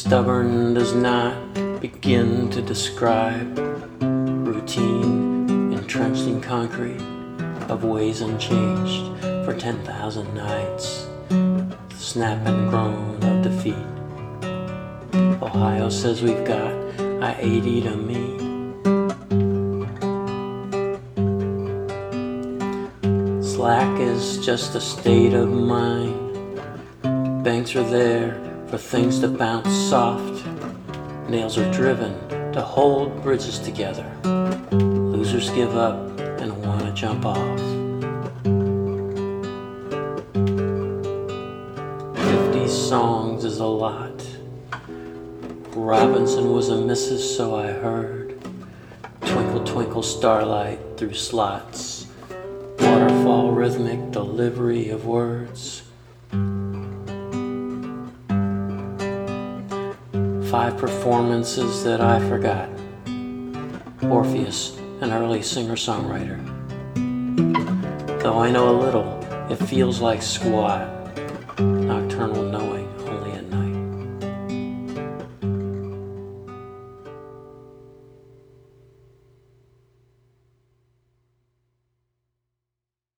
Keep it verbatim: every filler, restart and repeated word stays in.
Stubborn does not begin to describe routine entrenched in concrete of ways unchanged for ten thousand nights. The snap and groan of defeat. Ohio says we've got I eighty to meet. Slack is just a state of mind. Banks are there for things to bounce soft. Nails are driven to hold bridges together. Losers give up and want to jump off. Fifty songs is a lot. Robinson was a missus, so I heard. Twinkle, twinkle, starlight through slots. Waterfall rhythmic delivery of words. Five performances that I forgot. Orpheus, an early singer-songwriter. Though I know a little, it feels like squat. Nocturnal no